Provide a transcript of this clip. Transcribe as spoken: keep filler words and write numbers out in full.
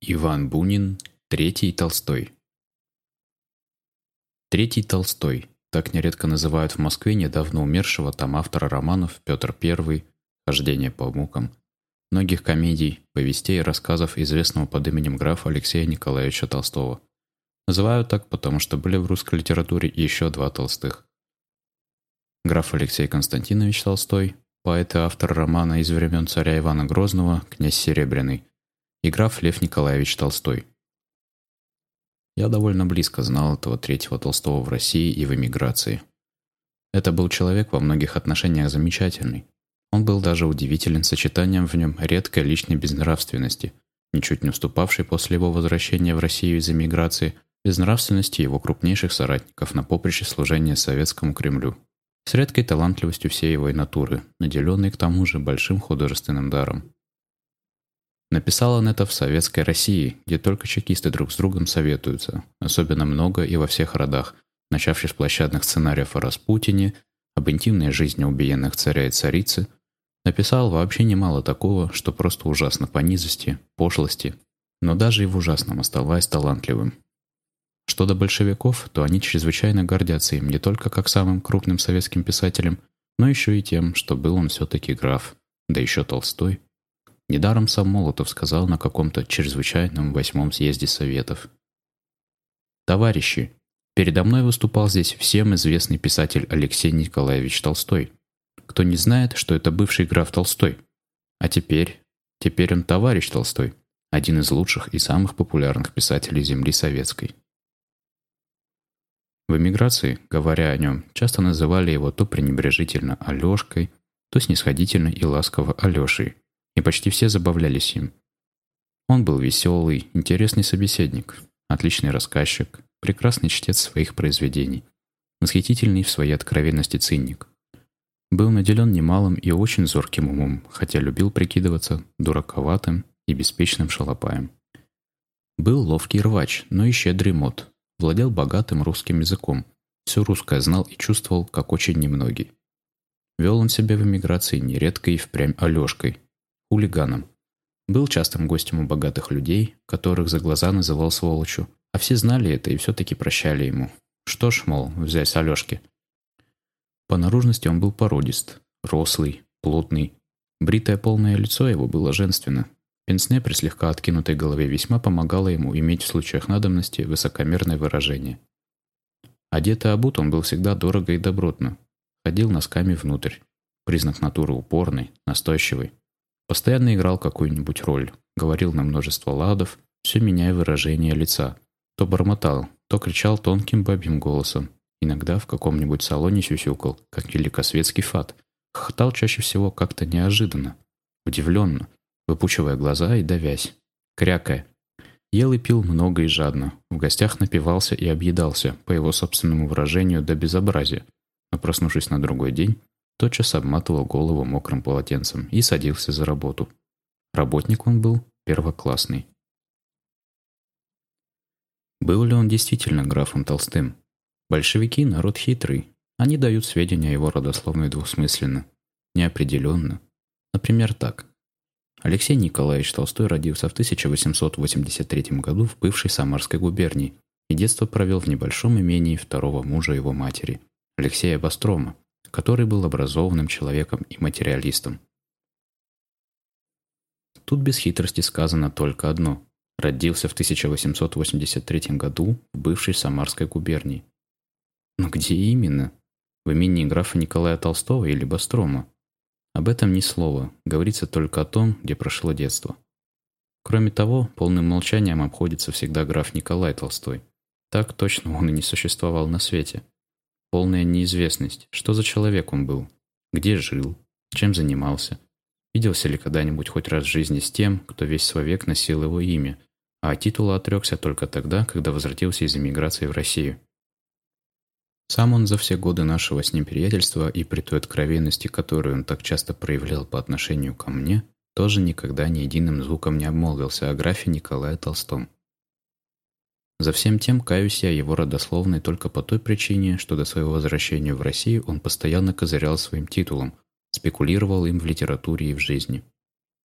Иван Бунин, Третий Толстой. Третий Толстой. Так нередко называют в Москве недавно умершего там автора романов Петр Первый, «Хождение по мукам», многих комедий, повестей и рассказов известного под именем графа Алексея Николаевича Толстого. Называют так, потому что были в русской литературе еще два Толстых. Граф Алексей Константинович Толстой, поэт и автор романа из времен царя Ивана Грозного «Князь Серебряный», и граф Лев Николаевич Толстой. Я довольно близко знал этого третьего Толстого в России и в эмиграции. Это был человек во многих отношениях замечательный. Он был даже удивителен сочетанием в нем редкой личной безнравственности, ничуть не уступавшей после его возвращения в Россию из эмиграции безнравственности его крупнейших соратников на поприще служения советскому Кремлю, с редкой талантливостью всей его натуры, наделенной к тому же большим художественным даром. Написал он это в советской России, где только чекисты друг с другом советуются, особенно много и во всех родах, начавшись с площадных сценариев о Распутине, об интимной жизни убиенных царя и царицы. Написал вообще немало такого, что просто ужасно по низости, пошлости, но даже и в ужасном оставаясь талантливым. Что до большевиков, то они чрезвычайно гордятся им не только как самым крупным советским писателем, но еще и тем, что был он все-таки граф, да еще Толстой. Недаром сам Молотов сказал на каком-то чрезвычайном восьмом съезде Советов: «Товарищи, передо мной выступал здесь всем известный писатель Алексей Николаевич Толстой. Кто не знает, что это бывший граф Толстой? А теперь, теперь он товарищ Толстой, один из лучших и самых популярных писателей земли советской». В эмиграции, говоря о нем, часто называли его то пренебрежительно Алешкой, то снисходительно и ласково Алешей, и почти все забавлялись им. Он был веселый, интересный собеседник, отличный рассказчик, прекрасный чтец своих произведений, восхитительный в своей откровенности циник. Был наделен немалым и очень зорким умом, хотя любил прикидываться дураковатым и беспечным шалопаем. Был ловкий рвач, но и щедрый мод, владел богатым русским языком, все русское знал и чувствовал, как очень немногие. Вел он себя в эмиграции нередко и впрямь Алешкой, хулиганом. Был частым гостем у богатых людей, которых за глаза называл сволочью, а все знали это и все-таки прощали ему. Что ж, мол, взять с Алешки. По наружности он был породист, рослый, плотный. Бритое полное лицо его было женственно. Пенсне при слегка откинутой голове весьма помогало ему иметь в случаях надобности высокомерное выражение. Одет и обут он был всегда дорого и добротно. Ходил носками внутрь. Признак натуры упорной, настойчивой. Постоянно играл какую-нибудь роль, говорил на множество ладов, все меняя выражение лица. То бормотал, то кричал тонким бабьим голосом. Иногда в каком-нибудь салоне сюсюкал, как великосветский фат. Хохотал чаще всего как-то неожиданно, удивленно, выпучивая глаза и давясь, крякая. Ел и пил много и жадно, в гостях напивался и объедался, по его собственному выражению, до безобразия, но, проснувшись на другой день, тотчас обматывал голову мокрым полотенцем и садился за работу. Работник он был первоклассный. Был ли он действительно графом Толстым? Большевики – народ хитрый. Они дают сведения о его родословной двусмысленно, неопределенно. Например, так. Алексей Николаевич Толстой родился в тысяча восемьсот восемьдесят третьем году в бывшей Самарской губернии и детство провел в небольшом имении второго мужа его матери, Алексея Бострома, который был образованным человеком и материалистом. Тут без хитрости сказано только одно. Родился в тысяча восемьсот восемьдесят третьем году в бывшей Самарской губернии. Но где именно? В имении графа Николая Толстого или Бострома? Об этом ни слова, говорится только о том, где прошло детство. Кроме того, полным молчанием обходится всегда граф Николай Толстой. Так точно он и не существовал на свете. Полная неизвестность, что за человек он был, где жил, чем занимался, виделся ли когда-нибудь хоть раз в жизни с тем, кто весь свой век носил его имя, а от титула отрекся только тогда, когда возвратился из эмиграции в Россию. Сам он за все годы нашего с ним приятельства и при той откровенности, которую он так часто проявлял по отношению ко мне, тоже никогда ни единым звуком не обмолвился о графе Николае Толстом. За всем тем каюсь я его родословной только по той причине, что до своего возвращения в Россию он постоянно козырял своим титулом, спекулировал им в литературе и в жизни.